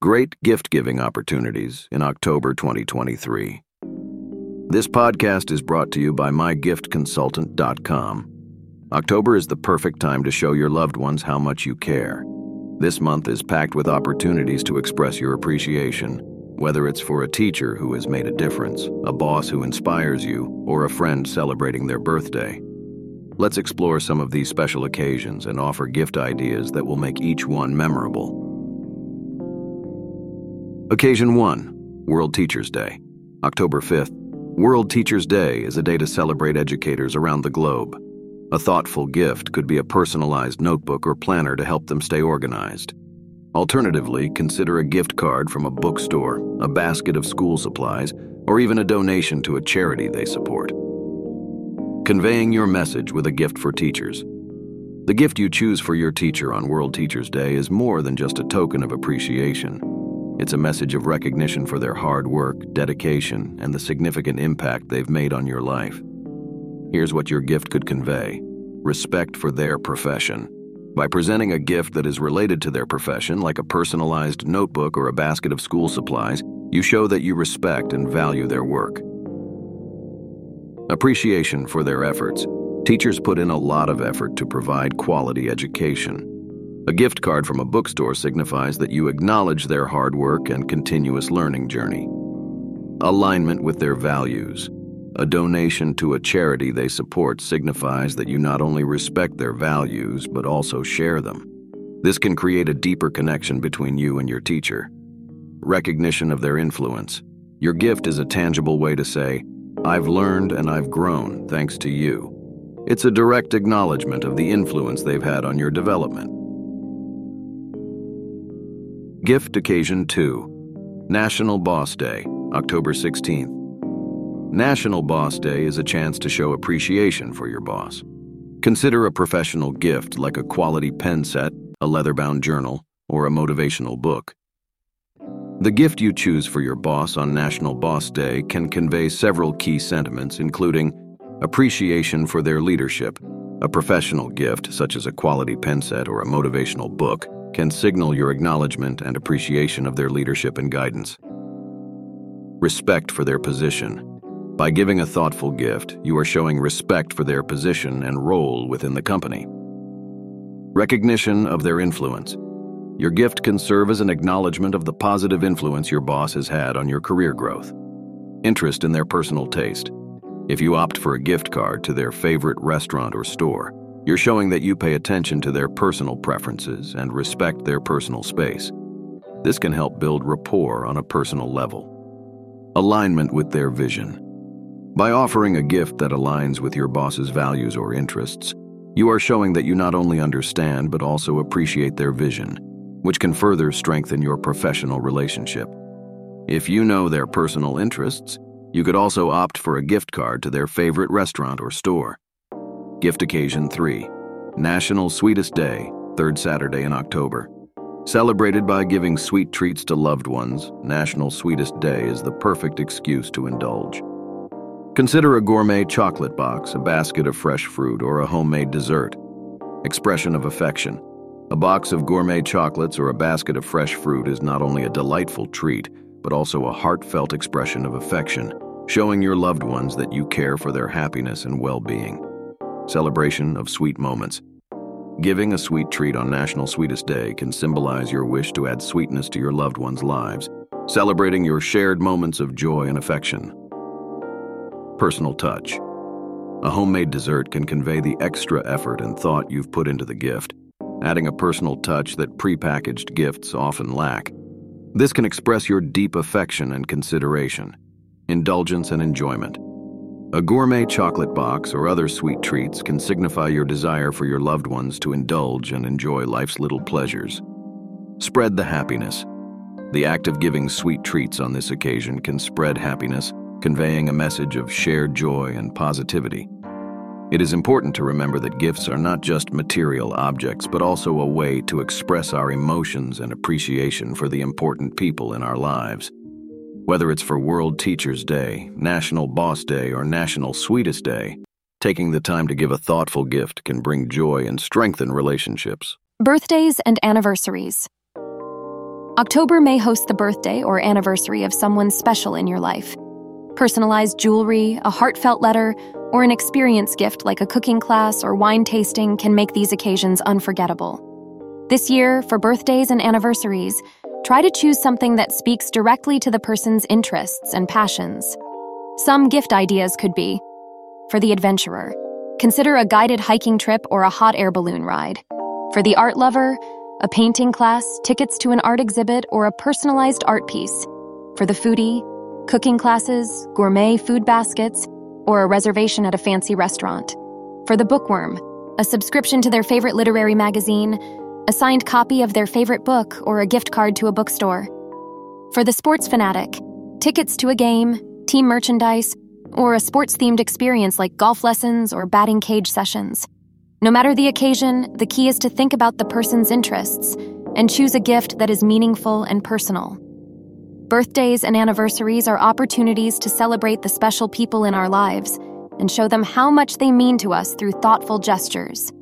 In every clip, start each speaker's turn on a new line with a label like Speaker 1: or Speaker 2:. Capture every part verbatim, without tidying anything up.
Speaker 1: Great gift-giving opportunities in October twenty twenty-three. This podcast is brought to you by my gift consultant dot com. October is the perfect time to show your loved ones how much you care. This month is packed with opportunities to express your appreciation, whether it's for a teacher who has made a difference, a boss who inspires you, or a friend celebrating their birthday. Let's explore some of these special occasions and offer gift ideas that will make each one memorable. Occasion one, World Teachers Day. October fifth. World Teachers Day is a day to celebrate educators around the globe. A thoughtful gift could be a personalized notebook or planner to help them stay organized. Alternatively, consider a gift card from a bookstore, a basket of school supplies, or even a donation to a charity they support. Conveying your message with a gift for teachers. The gift you choose for your teacher on World Teachers Day is more than just a token of appreciation. It's a message of recognition for their hard work, dedication, and the significant impact they've made on your life. Here's what your gift could convey: respect for their profession. By presenting a gift that is related to their profession, like a personalized notebook or a basket of school supplies, you show that you respect and value their work. Appreciation for their efforts. Teachers put in a lot of effort to provide quality education. A gift card from a bookstore signifies that you acknowledge their hard work and continuous learning journey. Alignment with their values. A donation to a charity they support signifies that you not only respect their values, but also share them. This can create a deeper connection between you and your teacher. Recognition of their influence. Your gift is a tangible way to say, "I've learned and I've grown thanks to you." It's a direct acknowledgement of the influence they've had on your development. Gift Occasion two. National Boss Day, October sixteenth. National Boss Day is a chance to show appreciation for your boss. Consider a professional gift like a quality pen set, a leather-bound journal, or a motivational book. The gift you choose for your boss on National Boss Day can convey several key sentiments, including appreciation for their leadership. A professional gift, such as a quality pen set or a motivational book, can signal your acknowledgement and appreciation of their leadership and guidance. Respect for their position. By giving a thoughtful gift, you are showing respect for their position and role within the company. Recognition of their influence. Your gift can serve as an acknowledgement of the positive influence your boss has had on your career growth. Interest in their personal taste. If you opt for a gift card to their favorite restaurant or store, you're showing that you pay attention to their personal preferences and respect their personal space. This can help build rapport on a personal level. Alignment with their vision. By offering a gift that aligns with your boss's values or interests, you are showing that you not only understand but also appreciate their vision, which can further strengthen your professional relationship. If you know their personal interests, you could also opt for a gift card to their favorite restaurant or store. Gift Occasion three. National Sweetest Day, third Saturday in October. Celebrated by giving sweet treats to loved ones, National Sweetest Day is the perfect excuse to indulge. Consider a gourmet chocolate box, a basket of fresh fruit, or a homemade dessert. Expression of affection. A box of gourmet chocolates or a basket of fresh fruit is not only a delightful treat, but also a heartfelt expression of affection, showing your loved ones that you care for their happiness and well-being. Celebration of sweet moments. Giving a sweet treat on National Sweetest Day can symbolize your wish to add sweetness to your loved ones' lives, celebrating your shared moments of joy and affection. Personal touch. A homemade dessert can convey the extra effort and thought you've put into the gift, adding a personal touch that prepackaged gifts often lack. This can express your deep affection and consideration, indulgence and enjoyment. A gourmet chocolate box or other sweet treats can signify your desire for your loved ones to indulge and enjoy life's little pleasures. Spread the happiness. The act of giving sweet treats on this occasion can spread happiness, conveying a message of shared joy and positivity. It is important to remember that gifts are not just material objects, but also a way to express our emotions and appreciation for the important people in our lives. Whether it's for World Teachers Day, National Boss Day, or National Sweetest Day, taking the time to give a thoughtful gift can bring joy and strengthen relationships.
Speaker 2: Birthdays and anniversaries. October may host the birthday or anniversary of someone special in your life. Personalized jewelry, a heartfelt letter, or an experience gift like a cooking class or wine tasting can make these occasions unforgettable. This year, for birthdays and anniversaries, try to choose something that speaks directly to the person's interests and passions. Some gift ideas could be, for the adventurer, consider a guided hiking trip or a hot air balloon ride. For the art lover, a painting class, tickets to an art exhibit, or a personalized art piece. For the foodie, cooking classes, gourmet food baskets, or a reservation at a fancy restaurant. For the bookworm, a subscription to their favorite literary magazine, a signed copy of their favorite book, or a gift card to a bookstore. For the sports fanatic, tickets to a game, team merchandise, or a sports-themed experience like golf lessons or batting cage sessions. No matter the occasion, the key is to think about the person's interests and choose a gift that is meaningful and personal. Birthdays and anniversaries are opportunities to celebrate the special people in our lives and show them how much they mean to us through thoughtful gestures.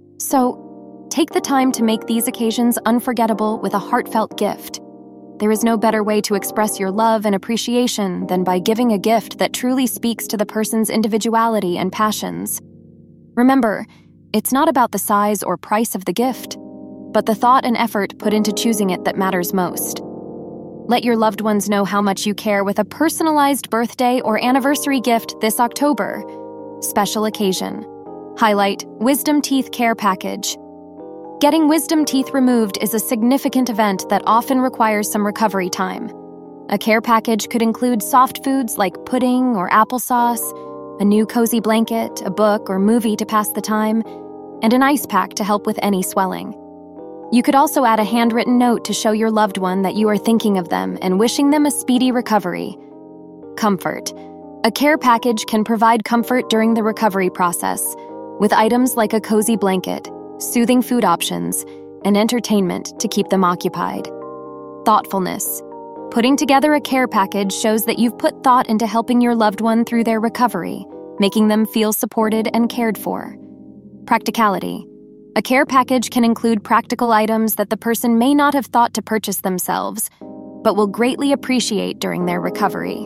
Speaker 2: So, take the time to make these occasions unforgettable with a heartfelt gift. There is no better way to express your love and appreciation than by giving a gift that truly speaks to the person's individuality and passions. Remember, it's not about the size or price of the gift, but the thought and effort put into choosing it that matters most. Let your loved ones know how much you care with a personalized birthday or anniversary gift this October. Special occasion. Highlight Wisdom Teeth Care Package. Getting wisdom teeth removed is a significant event that often requires some recovery time. A care package could include soft foods like pudding or applesauce, a new cozy blanket, a book or movie to pass the time, and an ice pack to help with any swelling. You could also add a handwritten note to show your loved one that you are thinking of them and wishing them a speedy recovery. Comfort. A care package can provide comfort during the recovery process, with items like a cozy blanket, soothing food options, and entertainment to keep them occupied. Thoughtfulness. Putting together a care package shows that you've put thought into helping your loved one through their recovery, making them feel supported and cared for. Practicality. A care package can include practical items that the person may not have thought to purchase themselves, but will greatly appreciate during their recovery.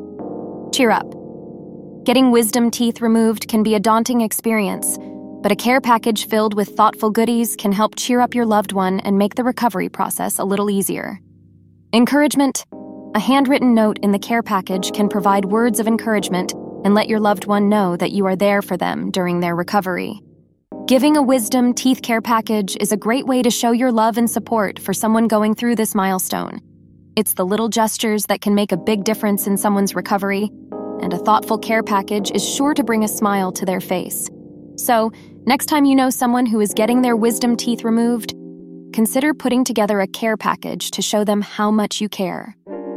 Speaker 2: Cheer up. Getting wisdom teeth removed can be a daunting experience, but a care package filled with thoughtful goodies can help cheer up your loved one and make the recovery process a little easier. Encouragement. A handwritten note in the care package can provide words of encouragement and let your loved one know that you are there for them during their recovery. Giving a wisdom teeth care package is a great way to show your love and support for someone going through this milestone. It's the little gestures that can make a big difference in someone's recovery, and a thoughtful care package is sure to bring a smile to their face. So, next time you know someone who is getting their wisdom teeth removed, consider putting together a care package to show them how much you care.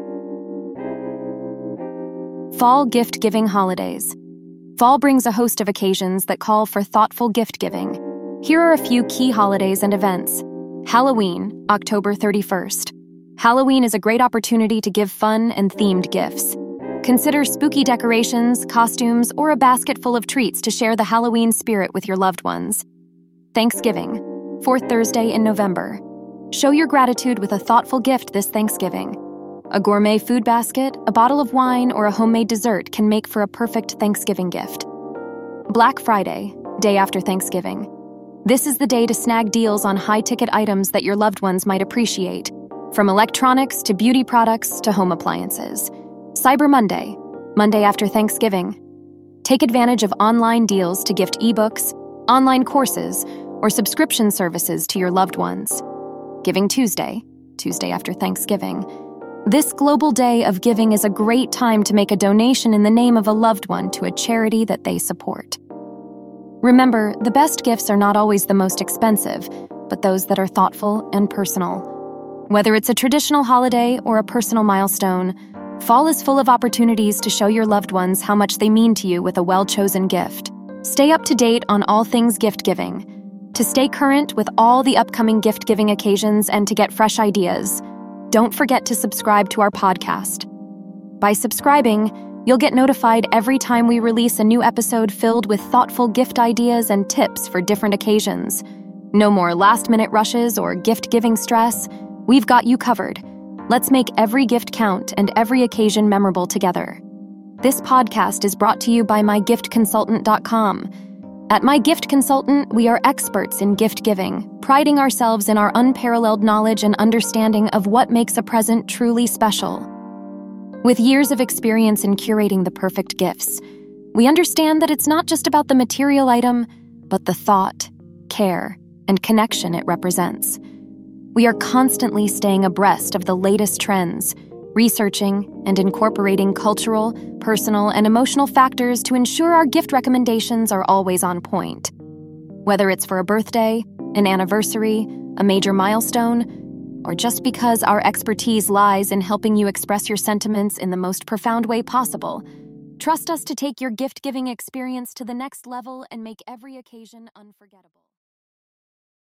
Speaker 2: Fall gift-giving holidays. Fall brings a host of occasions that call for thoughtful gift-giving. Here are a few key holidays and events. Halloween, October thirty-first. Halloween is a great opportunity to give fun and themed gifts. Consider spooky decorations, costumes, or a basket full of treats to share the Halloween spirit with your loved ones. Thanksgiving, fourth Thursday in November. Show your gratitude with a thoughtful gift this Thanksgiving. A gourmet food basket, a bottle of wine, or a homemade dessert can make for a perfect Thanksgiving gift. Black Friday, day after Thanksgiving. This is the day to snag deals on high-ticket items that your loved ones might appreciate, from electronics to beauty products to home appliances. Cyber Monday, Monday after Thanksgiving. Take advantage of online deals to gift ebooks, online courses, or subscription services to your loved ones. Giving Tuesday, Tuesday after Thanksgiving. This global day of giving is a great time to make a donation in the name of a loved one to a charity that they support. Remember, the best gifts are not always the most expensive, but those that are thoughtful and personal. Whether it's a traditional holiday or a personal milestone, fall is full of opportunities to show your loved ones how much they mean to you with a well-chosen gift. Stay up to date on all things gift-giving. To stay current with all the upcoming gift-giving occasions and to get fresh ideas, don't forget to subscribe to our podcast. By subscribing, you'll get notified every time we release a new episode filled with thoughtful gift ideas and tips for different occasions. No more last-minute rushes or gift-giving stress. We've got you covered. Let's make every gift count and every occasion memorable together. This podcast is brought to you by my gift consultant dot com. At My Gift Consultant, we are experts in gift giving, priding ourselves in our unparalleled knowledge and understanding of what makes a present truly special. With years of experience in curating the perfect gifts, we understand that it's not just about the material item, but the thought, care, and connection it represents. We are constantly staying abreast of the latest trends, researching and incorporating cultural, personal, and emotional factors to ensure our gift recommendations are always on point. Whether it's for a birthday, an anniversary, a major milestone, or just because our expertise lies in helping you express your sentiments in the most profound way possible, trust us to take your gift-giving experience to the next level and make every occasion unforgettable.